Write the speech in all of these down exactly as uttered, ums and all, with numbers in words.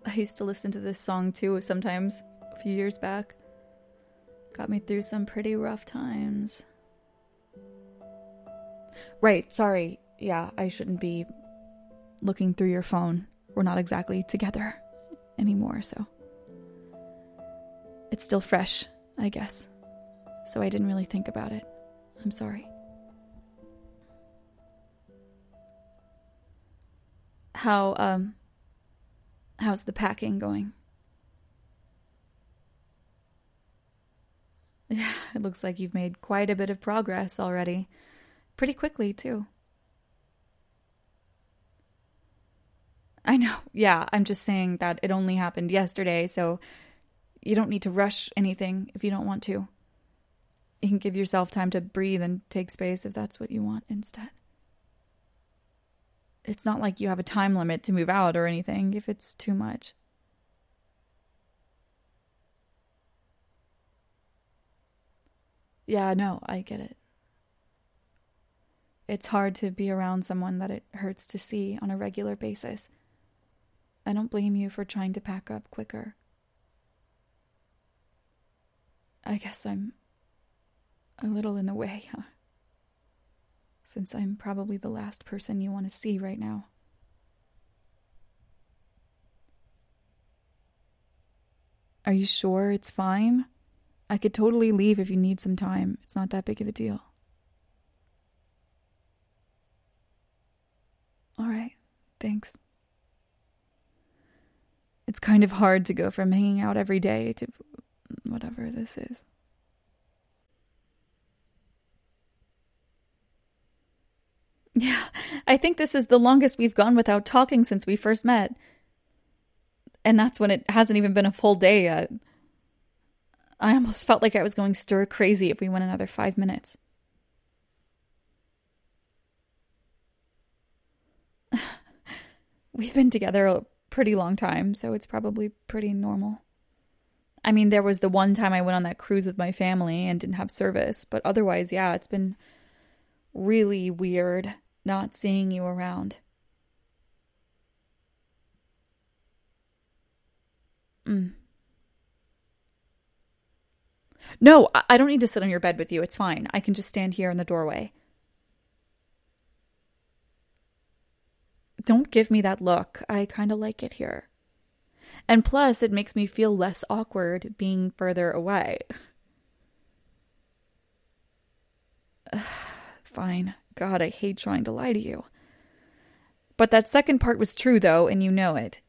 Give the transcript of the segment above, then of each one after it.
I used to listen to this song too sometimes a few years back. Got me through some pretty rough times. Right, sorry. Yeah, I shouldn't be looking through your phone. We're not exactly together anymore, so. It's still fresh, I guess. So I didn't really think about it. I'm sorry. How, um, how's the packing going? Yeah, it looks like you've made quite a bit of progress already. Pretty quickly, too. I know, yeah, I'm just saying that it only happened yesterday, so you don't need to rush anything if you don't want to. You can give yourself time to breathe and take space if that's what you want instead. It's not like you have a time limit to move out or anything if it's too much. Yeah, no, I get it. It's hard to be around someone that it hurts to see on a regular basis. I don't blame you for trying to pack up quicker. I guess I'm a little in the way, huh? Since I'm probably the last person you want to see right now. Are you sure it's fine? I could totally leave if you need some time. It's not that big of a deal. All right, thanks. It's kind of hard to go from hanging out every day to whatever this is. Yeah, I think this is the longest we've gone without talking since we first met. And that's when it hasn't even been a full day yet. I almost felt like I was going stir crazy if we went another five minutes. We've been together a pretty long time, so it's probably pretty normal. I mean, there was the one time I went on that cruise with my family and didn't have service, but otherwise, yeah, it's been really weird not seeing you around. Mm. No, I don't need to sit on your bed with you. It's fine. I can just stand here in the doorway. Don't give me that look. I kind of like it here. And plus, it makes me feel less awkward being further away. Fine. God, I hate trying to lie to you. But that second part was true, though, and you know it.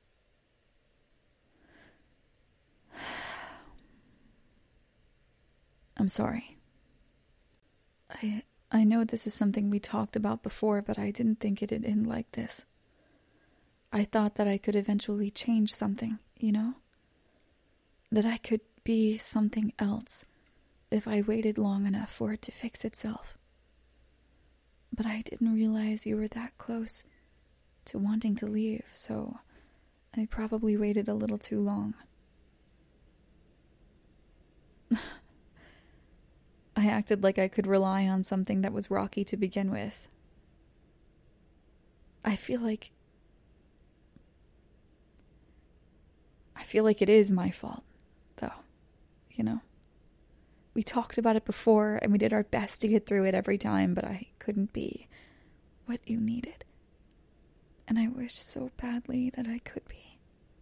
I'm sorry. I I know this is something we talked about before, but I didn't think it'd end like this. I thought that I could eventually change something, you know? That I could be something else if I waited long enough for it to fix itself. But I didn't realize you were that close to wanting to leave, so I probably waited a little too long. I acted like I could rely on something that was rocky to begin with. I feel like... I feel like it is my fault, though, you know? We talked about it before, and we did our best to get through it every time, but I couldn't be what you needed. And I wish so badly that I could be.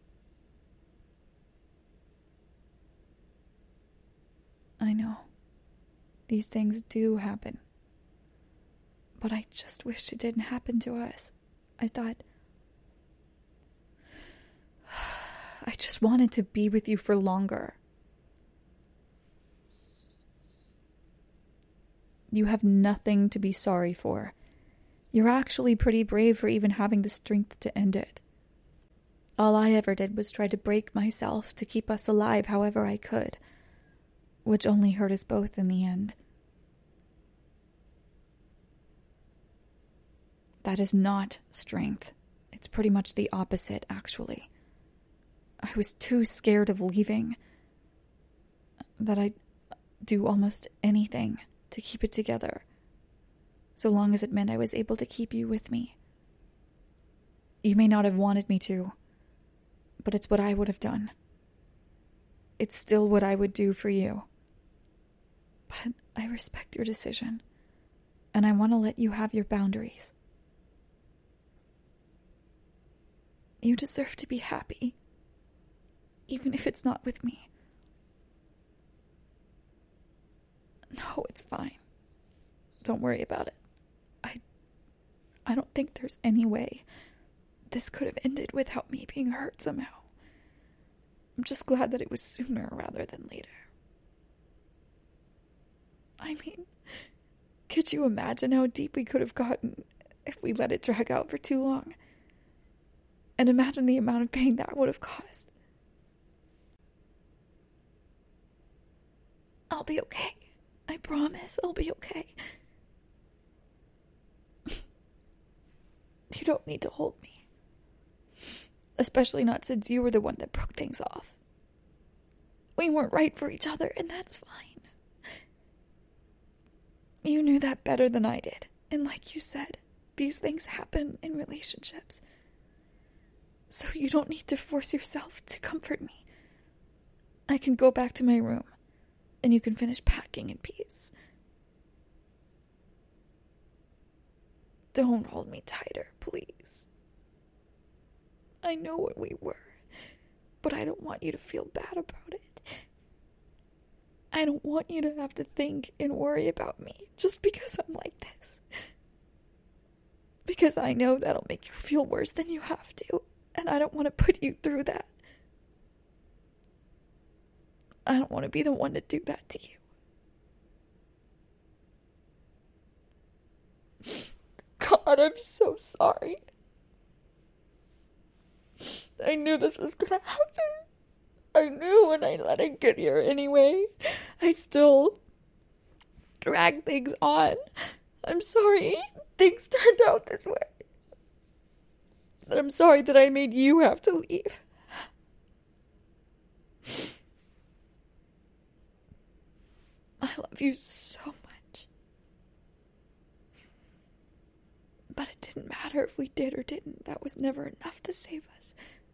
I know. These things do happen. But I just wished it didn't happen to us. I thought... I just wanted to be with you for longer. You have nothing to be sorry for. You're actually pretty brave for even having the strength to end it. All I ever did was try to break myself to keep us alive however I could, which only hurt us both in the end. That is not strength. It's pretty much the opposite, actually. I was too scared of leaving that I'd do almost anything to keep it together, so long as it meant I was able to keep you with me. You may not have wanted me to, but it's what I would have done. It's still what I would do for you. But I respect your decision, and I want to let you have your boundaries. You deserve to be happy, even if it's not with me. No, it's fine. Don't worry about it. I I don't think there's any way this could have ended without me being hurt somehow. I'm just glad that it was sooner rather than later. I mean, could you imagine how deep we could have gotten if we let it drag out for too long? And imagine the amount of pain that would have caused. I'll be okay. I promise I'll be okay. You don't need to hold me. Especially not since you were the one that broke things off. We weren't right for each other, and that's fine. You knew that better than I did. And like you said, these things happen in relationships. So you don't need to force yourself to comfort me. I can go back to my room, and you can finish packing in peace. Don't hold me tighter, please. I know what we were, but I don't want you to feel bad about it. I don't want you to have to think and worry about me just because I'm like this. Because I know that'll make you feel worse than you have to, and I don't want to put you through that. I don't want to be the one to do that to you. God, I'm so sorry. I knew this was gonna happen. I knew when I let it get here anyway. I still drag things on. I'm sorry things turned out this way. I'm sorry that I made you have to leave. I love you so much. But it didn't matter if we did or didn't. That was never enough to save us.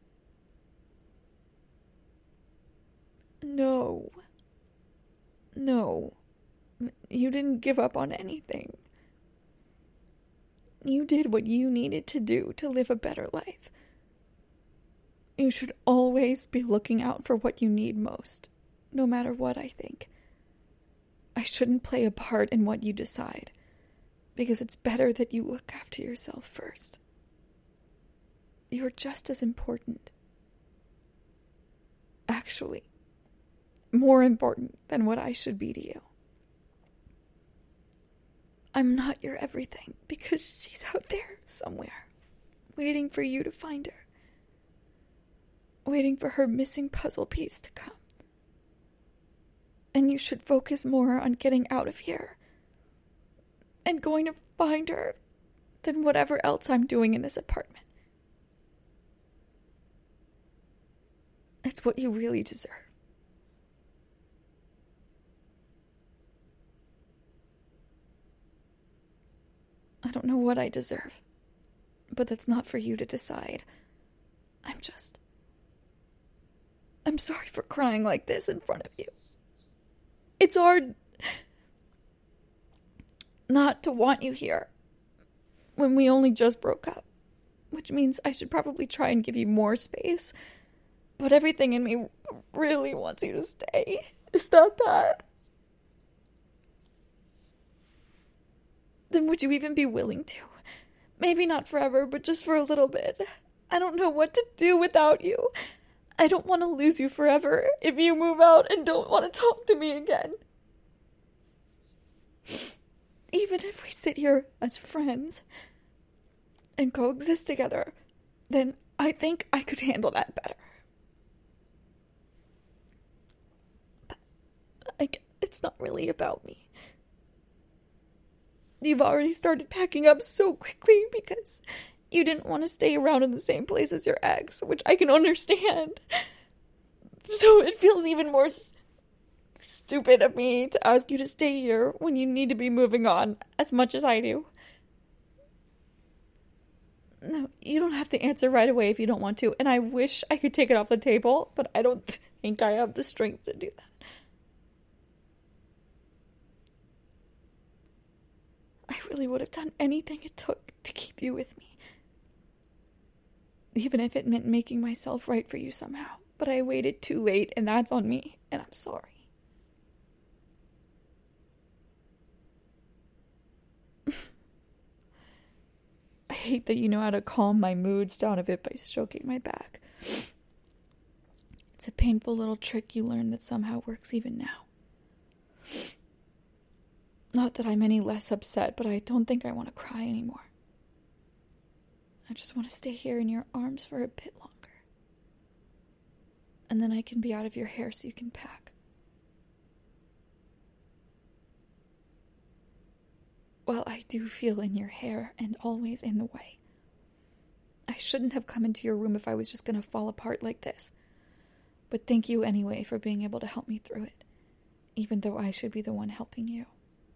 No. No. You didn't give up on anything. You did what you needed to do to live a better life. You should always be looking out for what you need most, no matter what I think. I shouldn't play a part in what you decide, because it's better that you look after yourself first. You're just as important. Actually, more important than what I should be to you. I'm not your everything because she's out there somewhere, waiting for you to find her. Waiting for her missing puzzle piece to come. And you should focus more on getting out of here and going to find her than whatever else I'm doing in this apartment. It's what you really deserve. I don't know what I deserve, but that's not for you to decide. I'm just... I'm sorry for crying like this in front of you. It's hard not to want you here when we only just broke up, which means I should probably try and give you more space, but everything in me really wants you to stay. Is that bad? Then would you even be willing to? Maybe not forever, but just for a little bit. I don't know what to do without you. I don't want to lose you forever if you move out and don't want to talk to me again. Even if we sit here as friends and coexist together, then I think I could handle that better. But I, it's not really about me. You've already started packing up so quickly because you didn't want to stay around in the same place as your ex, which I can understand. So it feels even more s- stupid of me to ask you to stay here when you need to be moving on as much as I do. No, you don't have to answer right away if you don't want to, and I wish I could take it off the table, but I don't think I have the strength to do that. I really would have done anything it took to keep you with me. Even if it meant making myself right for you somehow. But I waited too late, and that's on me, and I'm sorry. I hate that you know how to calm my moods down a bit by stroking my back. It's a painful little trick you learn that somehow works even now. Not that I'm any less upset, but I don't think I want to cry anymore. I just want to stay here in your arms for a bit longer. And then I can be out of your hair so you can pack. Well, I do feel in your hair and always in the way. I shouldn't have come into your room if I was just going to fall apart like this. But thank you anyway for being able to help me through it, even though I should be the one helping you.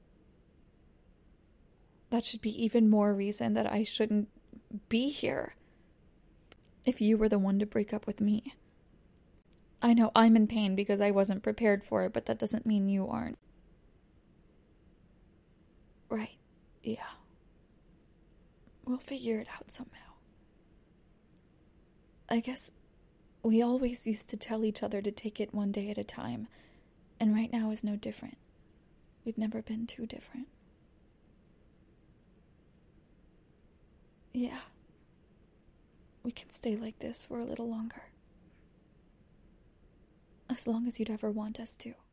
That should be even more reason that I shouldn't be here if you were the one to break up with me. I know I'm in pain because I wasn't prepared for it, but that doesn't mean you aren't. Right, yeah. We'll figure it out somehow. I guess we always used to tell each other to take it one day at a time, and right now is no different. We've never been too different. Yeah. We can stay like this for a little longer. As long as you'd ever want us to.